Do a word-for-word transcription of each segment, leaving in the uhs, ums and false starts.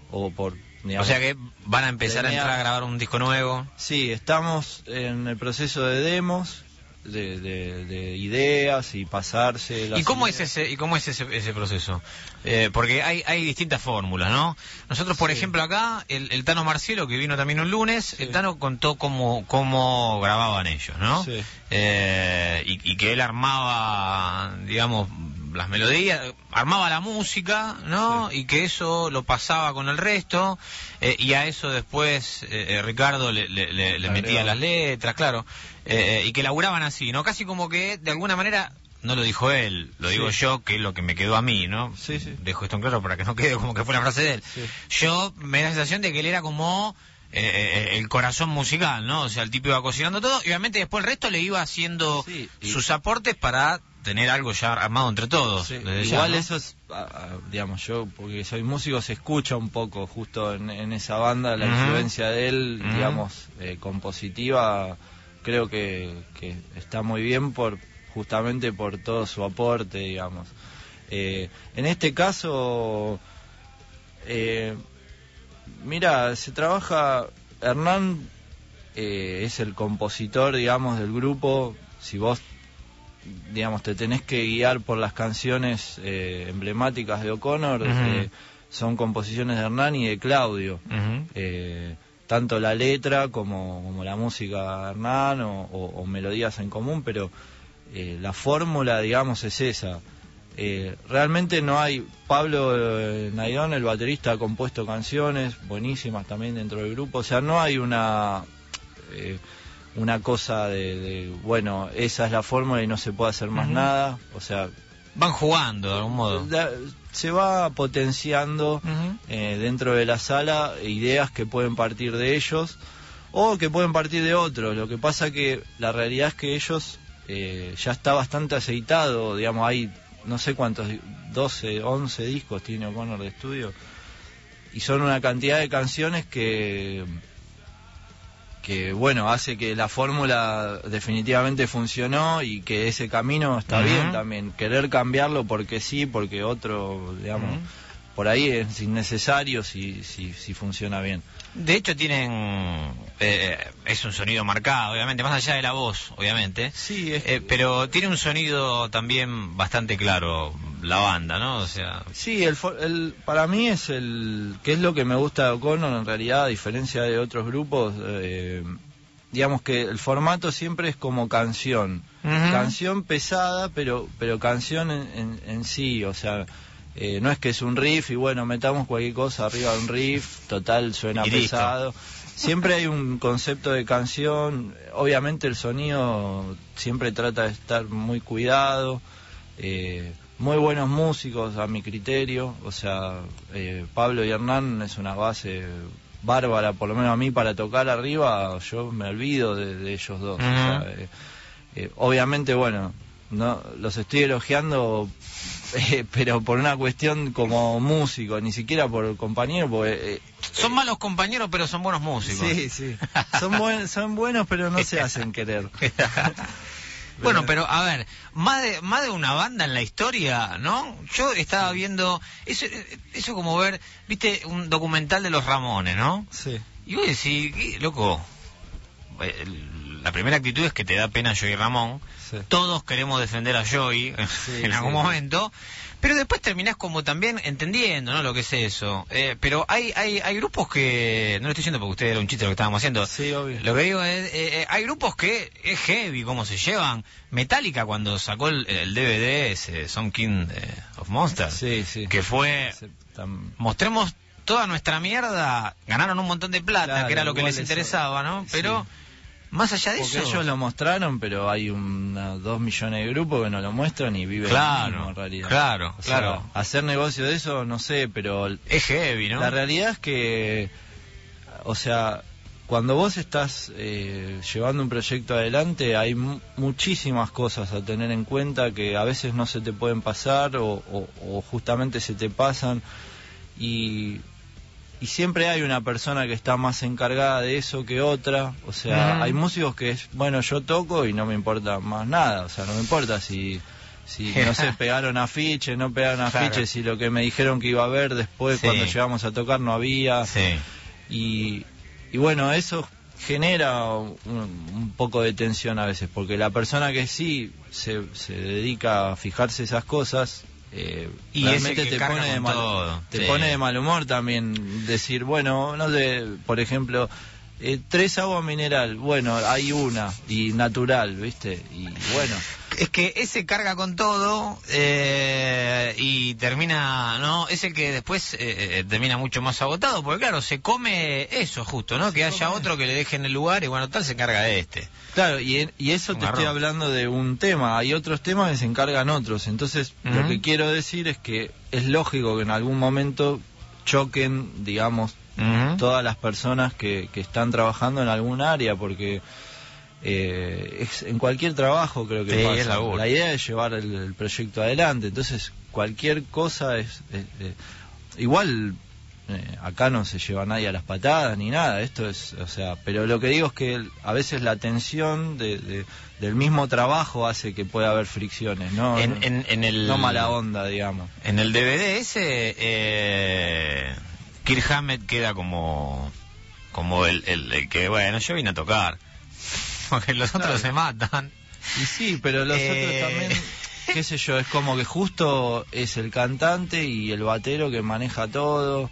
o por... digamos, o sea que van a empezar tenía... a entrar a grabar un disco nuevo. Sí, estamos en el proceso de demos, de, de, de ideas y pasarse las ¿Y cómo ideas. es ese y cómo es ese, ese proceso? Eh, porque hay hay distintas fórmulas, ¿no? Nosotros, por sí. ejemplo, acá, el, el Tano Marcielo, que vino también un lunes, sí. el Tano contó cómo, cómo grababan ellos, ¿no? Sí. Eh, y, y que él armaba, digamos, las melodías, armaba la música, ¿no? Sí. Y que eso lo pasaba con el resto, eh, y a eso después eh, Ricardo le, le, le, le metía las letras, claro, eh, y que laburaban así, ¿no? Casi como que, de alguna manera, no lo dijo él, lo digo sí. yo, que es lo que me quedó a mí, ¿no? Sí, sí. Dejo esto en claro para que no quede como que fue la frase de él. Sí. Yo me da la sensación de que él era como... Eh, el corazón musical, ¿no? O sea, el tipo iba cocinando todo y obviamente después el resto le iba haciendo sí, y... sus aportes para tener algo ya armado entre todos. Sí, igual ya, ¿no? Eso es, digamos, yo, porque soy músico, se escucha un poco justo en, en esa banda, la uh-huh. influencia de él, uh-huh. digamos, eh, compositiva, creo que, que está muy bien por justamente por todo su aporte, digamos. Eh, en este caso... Eh, Mira, se trabaja, Hernán eh, es el compositor, digamos, del grupo. Si vos, digamos, te tenés que guiar por las canciones eh, emblemáticas de O'Connor, uh-huh. eh, son composiciones de Hernán y de Claudio. Uh-huh. Eh, tanto la letra como, como la música de Hernán o, o, o melodías en común, pero eh, la fórmula, digamos, es esa. Eh, realmente no hay... Pablo eh, Naidón, el baterista, ha compuesto canciones buenísimas también dentro del grupo. O sea, no hay una eh, una cosa de, de, bueno, esa es la fórmula y no se puede hacer más uh-huh. nada. O sea... Van jugando de algún modo. Da, se va potenciando uh-huh. eh, dentro de la sala ideas que pueden partir de ellos o que pueden partir de otros. Lo que pasa que la realidad es que ellos eh, ya está bastante aceitado, digamos, hay... no sé cuántos, doce, once discos tiene O'Connor de estudio, y son una cantidad de canciones que, que bueno, hace que la fórmula definitivamente funcionó y que ese camino está uh-huh. bien también. Querer cambiarlo porque sí, porque otro, digamos, uh-huh. por ahí es innecesario si, si, si funciona bien. De hecho tienen, eh, es un sonido marcado, obviamente, más allá de la voz, obviamente. Sí, es... eh, pero tiene un sonido también bastante claro la banda, ¿no? O sea... Sí, el, el, para mí es el, que es lo que me gusta de O'Connor en realidad, a diferencia de otros grupos, eh, digamos que el formato siempre es como canción, uh-huh. canción pesada, pero, pero canción en, en, en sí, o sea... Eh, no es que es un riff y bueno, metamos cualquier cosa arriba de un riff, total suena y pesado. Siempre hay un concepto de canción, obviamente el sonido siempre trata de estar muy cuidado, eh, muy buenos músicos a mi criterio, o sea, eh, Pablo y Hernán es una base bárbara, por lo menos a mí para tocar arriba, yo me olvido de, de ellos dos. Uh-huh. O sea, eh, eh, obviamente, bueno, no los estoy elogiando, eh, pero por una cuestión como músico, ni siquiera por compañero, porque eh, son malos compañeros, pero son buenos músicos. Sí, sí, son, buen, son buenos, pero no se hacen querer. Bueno, pero a ver, más de más de una banda en la historia, ¿no? Yo estaba viendo eso, eso como ver, viste, un documental de los Ramones, ¿no? Sí. Y vos decís, ¿qué, loco? La primera actitud es que te da pena Joey Ramón. Sí. Todos queremos defender a Joey sí, en algún sí. momento, pero después terminás como también entendiendo, ¿no? Lo que es eso. Eh, pero hay hay hay grupos que, no lo estoy diciendo porque usted era un chiste lo que estábamos haciendo. Sí, obvio. Lo que digo es, eh, hay grupos que es heavy cómo se llevan. Metallica cuando sacó el, el D V D ese Some King of Monsters, sí, sí. que fue sí, tan... mostremos toda nuestra mierda, ganaron un montón de plata, claro, que era lo que les eso... interesaba, ¿no? Pero sí. Más allá de Porque eso... ellos lo mostraron, pero hay unos dos millones de grupos que no lo muestran y viven claro, lo mismo en realidad. Claro, o claro. Sea, hacer negocio de eso, no sé, pero... Es heavy, ¿no? La realidad es que, o sea, cuando vos estás eh, llevando un proyecto adelante, hay m- muchísimas cosas a tener en cuenta que a veces no se te pueden pasar o, o, o justamente se te pasan y... Y siempre hay una persona que está más encargada de eso que otra. O sea, uh-huh. hay músicos que es, bueno, yo toco y no me importa más nada. O sea, no me importa si, si no se pegaron afiches, no pegaron afiches, claro. Si lo que me dijeron que iba a haber después, sí. Cuando llegamos a tocar no había. Sí. Y, y bueno, eso genera un, un poco de tensión a veces, porque la persona que sí se, se dedica a fijarse esas cosas, eh, y realmente ese que te pone de mal, todo. te Sí. pone de mal humor también decir, bueno, no sé, por ejemplo, eh, tres agua mineral, bueno, hay una y natural, ¿viste? Y bueno, es que ese carga con todo eh, y termina, ¿no? Es el que después eh, termina mucho más agotado, porque claro, se come eso justo, ¿no? Se que haya come. Otro que le deje en el lugar y bueno, tal se encarga de este. Claro, y, y eso un te garrón. Estoy hablando de un tema, hay otros temas que se encargan otros, entonces uh-huh. Lo que quiero decir es que es lógico que en algún momento choquen, digamos, uh-huh. Todas las personas que, que están trabajando en algún área, porque... Eh, es, en cualquier trabajo creo que sí, pasa. Es la, la idea es llevar el, el proyecto adelante, entonces cualquier cosa es, es, es igual eh, acá no se lleva nadie a las patadas ni nada, esto es, o sea, pero lo que digo es que a veces la tensión de, de, del mismo trabajo hace que pueda haber fricciones, no en, en, en el, no mala onda, digamos. En el D V D ese eh, Kirk Hammett queda como como el, el, el que bueno, yo vine a tocar. Porque los otros claro. Se matan. Y sí, pero los eh... otros también, qué sé yo, es como que justo es el cantante y el batero que maneja todo.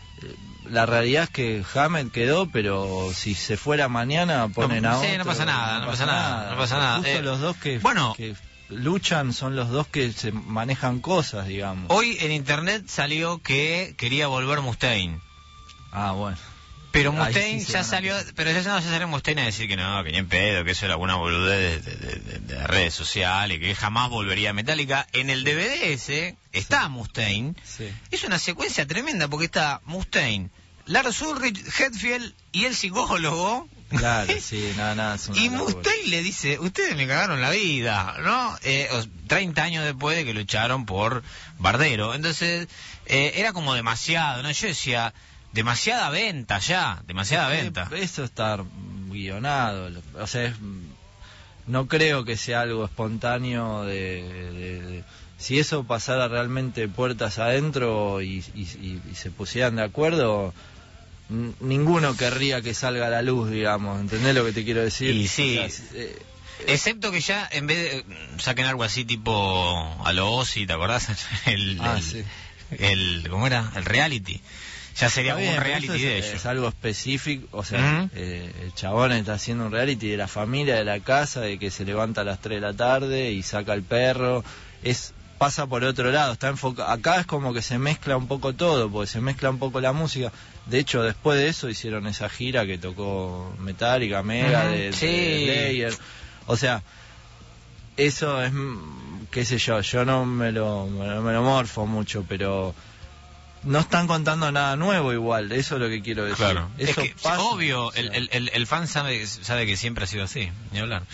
La realidad es que Hammett quedó, pero si se fuera mañana ponen no, a sí, otro. no pasa nada, no, no pasa nada, nada, no pasa nada. Justo eh, los dos que, bueno, que luchan son los dos que se manejan cosas, digamos. Hoy en internet salió que quería volver Mustaine. Ah, bueno. Pero Mustaine sí ya salió, pero ya, no, ya salió Mustaine a decir que no, que ni en pedo, que eso era alguna boludez de, de, de, de redes sociales, que él jamás volvería a Metallica. En el D V D ese está sí. Mustaine. Sí. Es una secuencia tremenda porque está Mustaine, Lars Ulrich, Hetfield y el psicólogo. Claro, sí, nada, nada. Y Mustaine le dice, ustedes me cagaron la vida, ¿no? Eh, treinta años después de que lucharon por Bardero. Entonces, eh, era como demasiado, ¿no? Yo decía... Demasiada venta ya, demasiada es venta. Eso está guionado, o sea, es, no creo que sea algo espontáneo de, de, de si eso pasara realmente puertas adentro y, y, y, y se pusieran de acuerdo, n- ninguno querría que salga a la luz, digamos, ¿entendés lo que te quiero decir? Y sí, o sea, eh, excepto que ya en vez de saquen algo así tipo a lo Ozzy, ¿te acordás? El, ah, el, sí. el, ¿cómo era? El reality. Ya sería bien, como un reality es, de ellos. Es algo específico, o sea, uh-huh. eh, el chabón está haciendo un reality de la familia, de la casa, de que se levanta a las tres de la tarde y saca el perro, es pasa por otro lado, está enfocado. Acá es como que se mezcla un poco todo, porque se mezcla un poco la música. De hecho, después de eso hicieron esa gira que tocó Metallica, Mega, uh-huh. de, sí. de Slayer. O sea, eso es, qué sé yo, yo no me lo, me lo, me lo morfo mucho, pero... No están contando nada nuevo igual, eso es lo que quiero decir. Claro. Eso es que, pasa, obvio, o sea. el, el, el fan sabe, sabe que siempre ha sido así, ni hablar.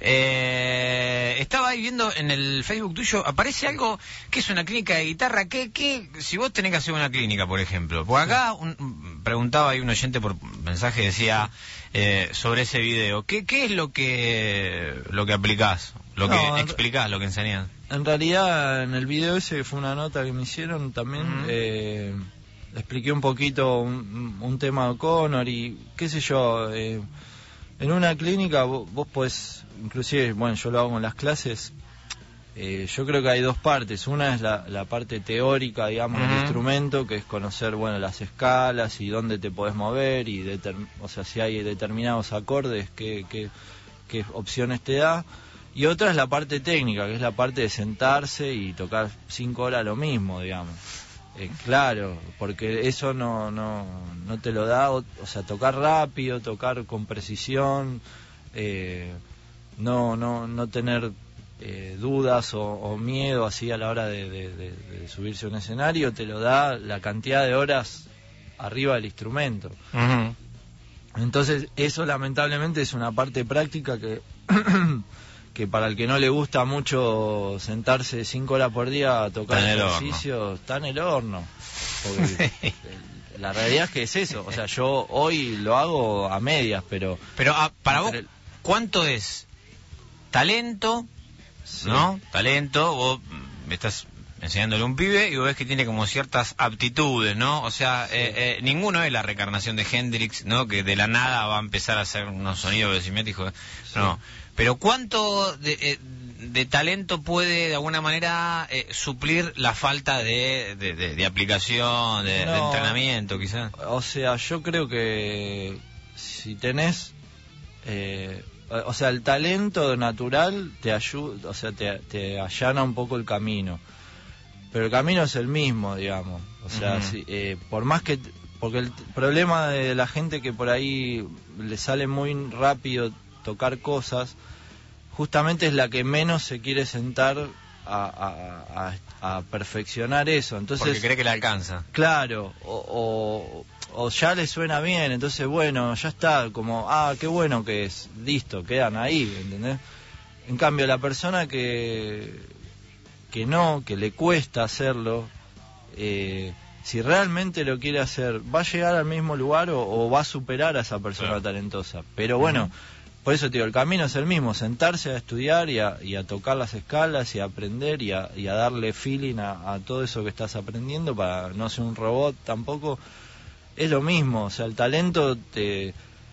Eh, estaba ahí viendo en el Facebook tuyo, aparece algo que es una clínica de guitarra. ¿Qué, qué, si vos tenés que hacer una clínica, por ejemplo? Por acá un, preguntaba ahí un oyente por mensaje, decía eh, sobre ese video, ¿qué, qué es lo que, lo que aplicás? Lo no, que explicás, lo que enseñás. En realidad, en el video ese, que fue una nota que me hicieron, también uh-huh. eh, expliqué un poquito un, un tema de O'Connor y qué sé yo. Eh, en una clínica vos, vos podés, inclusive, bueno, yo lo hago en las clases, eh, yo creo que hay dos partes. Una es la, la parte teórica, digamos, uh-huh. del instrumento, que es conocer, bueno, las escalas y dónde te podés mover, y determ- o sea, si hay determinados acordes, qué, qué, qué opciones te da. Y otra es la parte técnica, que es la parte de sentarse y tocar cinco horas lo mismo, digamos. Eh, claro, porque eso no, no, no te lo da, o, o sea, tocar rápido, tocar con precisión, eh, no, no, no tener eh, dudas o, o miedo así a la hora de, de, de, de subirse a un escenario, te lo da la cantidad de horas arriba del instrumento. Uh-huh. Entonces, eso lamentablemente es una parte práctica que... que para el que no le gusta mucho sentarse cinco horas por día a tocar ejercicio, está en el horno. Porque la realidad es que es eso. O sea, yo hoy lo hago a medias, pero... Pero a, para vos, ¿cuánto es talento sí. ¿no? Talento, vos estás enseñándole a un pibe y vos ves que tiene como ciertas aptitudes, ¿no? O sea, sí. eh, eh, ninguno es la reencarnación de Hendrix, ¿no? Que de la nada va a empezar a hacer unos sonidos velocimétricos, no. Sí. Pero ¿cuánto de, eh, de talento puede de alguna manera eh, suplir la falta de, de, de, de aplicación, de, no, de entrenamiento, quizás? O sea, yo creo que si tenés... Eh, o sea, el talento natural te ayuda, o sea, te, te allana un poco el camino. Pero el camino es el mismo, digamos. O sea, uh-huh. si, eh, por más que... Porque el problema de la gente que por ahí le sale muy rápido tocar cosas, justamente es la que menos se quiere sentar a, a, a, a perfeccionar eso. Entonces, porque cree que le alcanza. Claro, o, o, o ya le suena bien, entonces bueno, ya está, como, ah, qué bueno que es, listo, quedan ahí, ¿entendés? En cambio, la persona que... que no, que le cuesta hacerlo, eh, si realmente lo quiere hacer, va a llegar al mismo lugar o, o va a superar a esa persona claro. talentosa. Pero bueno, uh-huh. por eso te digo, el camino es el mismo, sentarse a estudiar y a, y a tocar las escalas y a aprender y a, y a darle feeling a, a todo eso que estás aprendiendo para no ser un robot tampoco. Es lo mismo, o sea, el talento te,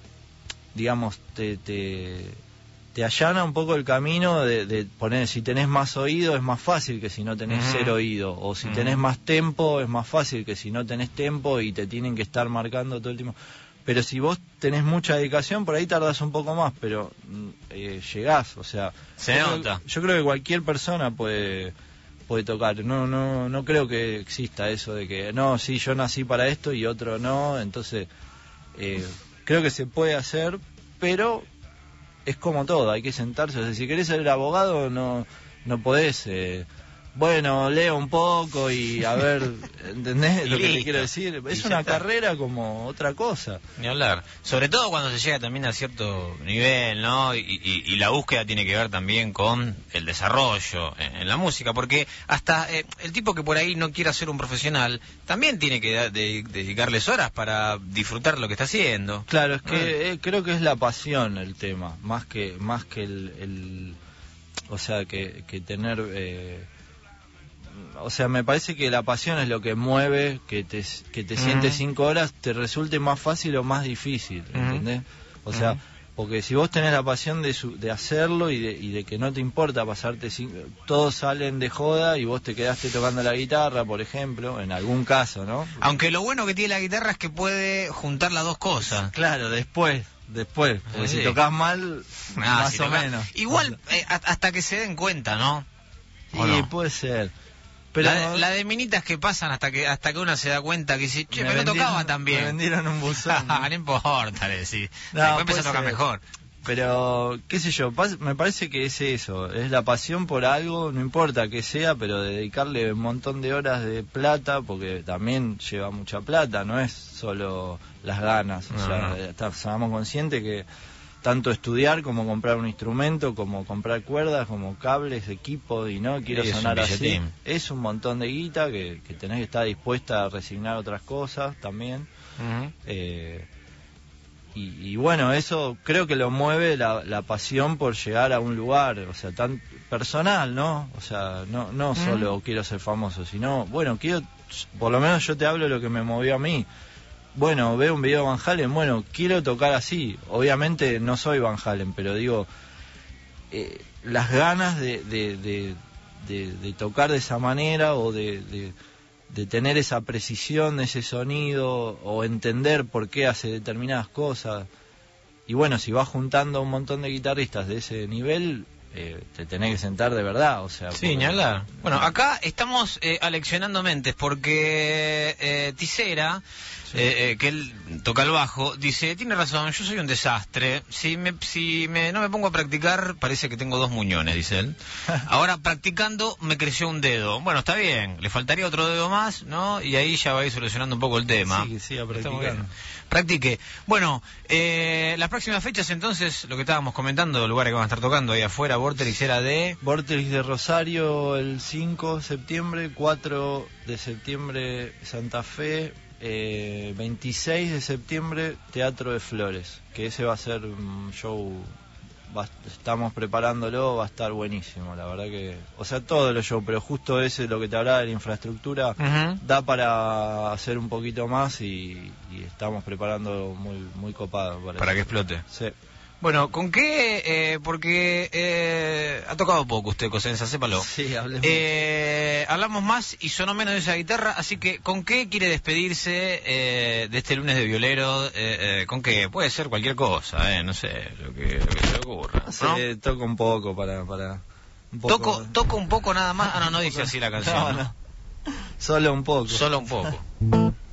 digamos, te... te te allana un poco el camino de, de poner, si tenés más oído es más fácil que si no tenés uh-huh. cero oído, o si uh-huh. tenés más tempo es más fácil que si no tenés tempo y te tienen que estar marcando todo el tiempo. Pero si vos tenés mucha dedicación, por ahí tardás un poco más, pero eh, llegás, o sea... Se yo nota. Creo, yo creo que cualquier persona puede puede tocar, no no no creo que exista eso de que, no, sí, yo nací para esto y otro no, entonces eh, creo que se puede hacer, pero... es como todo, hay que sentarse. O sea, si querés ser abogado, no no podés. Eh, bueno, leo un poco y a ver, ¿entendés lo que te quiero decir? Es una está. carrera como otra cosa. Ni hablar. Sobre todo cuando se llega también a cierto nivel, ¿no? Y, y, y la búsqueda tiene que ver también con el desarrollo en, en la música, porque hasta eh, el tipo que por ahí no quiera ser un profesional, también tiene que de, de, dedicarles horas para disfrutar lo que está haciendo. Claro, es que ah. eh, creo que es la pasión el tema, más que más que el... el o sea, que, que tener... Eh, o sea, me parece que la pasión es lo que mueve, que te, que te uh-huh. sientes cinco horas, te resulte más fácil o más difícil, ¿entendés? Uh-huh. O sea, uh-huh. porque si vos tenés la pasión de, su, de hacerlo y de, y de que no te importa pasarte cinco, todos salen de joda y vos te quedaste tocando la guitarra, por ejemplo, en algún caso, ¿no? Aunque lo bueno que tiene la guitarra es que puede juntar las dos cosas. Claro, después. Después, porque sí. si tocas mal, ah, más si o tocas... menos. Igual, eh, hasta que se den cuenta, ¿no? Sí, no? Puede ser. Pero la, de, la de minitas que pasan hasta que hasta que uno se da cuenta que dice, che, me, me no tocaba tan bien. Me vendieron un buzón. ¿no? no importa, le decís. No, después empieza a tocar ser. mejor. Pero, qué sé yo, me parece que es eso, es la pasión por algo, no importa que sea, pero de dedicarle un montón de horas de plata, porque también lleva mucha plata, no es solo las ganas, no, o sea, no. estamos conscientes que tanto estudiar como comprar un instrumento, como comprar cuerdas, como cables, equipos, y no quiero es sonar así, es un montón de guita que, que tenés que estar dispuesta a resignar otras cosas también. Uh-huh. eh, Y, y bueno, eso creo que lo mueve la, la pasión por llegar a un lugar, o sea, tan personal, ¿no? O sea, no no mm. solo quiero ser famoso, sino, bueno, quiero, por lo menos yo te hablo de lo que me movió a mí. Bueno, veo un video de Van Halen, bueno, quiero tocar así. Obviamente no soy Van Halen, pero digo, eh, las ganas de, de, de, de, de tocar de esa manera o de... de de tener esa precisión, ese sonido, o entender por qué hace determinadas cosas. Y bueno, si vas juntando un montón de guitarristas de ese nivel, eh, te tenés que sentar de verdad, o sea... Sí, ni hablar. Bueno, acá estamos eh, aleccionando mentes, porque eh, Tisera, sí. eh, eh, que él toca el bajo, dice, tiene razón, yo soy un desastre, si me si me no me pongo a practicar, parece que tengo dos muñones, dice él. Ahora, practicando, me creció un dedo. Bueno, está bien, le faltaría otro dedo más, ¿no? Y ahí ya va a ir solucionando un poco el tema. Sí, que siga practicando. Practique. Bueno, eh, las próximas fechas entonces, lo que estábamos comentando, los lugares que van a estar tocando ahí afuera, Vorterix era de... Vorterix de Rosario el cinco de septiembre, cuatro de septiembre Santa Fe, eh, veintiséis de septiembre Teatro de Flores, que ese va a ser un show va, estamos preparándolo, va a estar buenísimo, la verdad que, o sea, todo lo show, pero justo ese, lo que te hablaba de la infraestructura, uh-huh. da para hacer un poquito más y, y estamos preparando muy muy copado para, para que explote. Sí. Bueno, ¿con qué? Eh, porque eh, ha tocado poco usted, Cosenza, sépalo. Sí, hablemos. Eh, hablamos más y sonó menos de esa guitarra, así que ¿con qué quiere despedirse eh, de este lunes de violero? Eh, eh, ¿Con qué? Puede ser cualquier cosa, eh, no sé, lo que, lo que se le ocurra, ¿no? Sí, toco un poco para... para un poco. Toco, toco un poco nada más. Ah, no, no dice así la canción. No, no. Solo un poco. Solo un poco.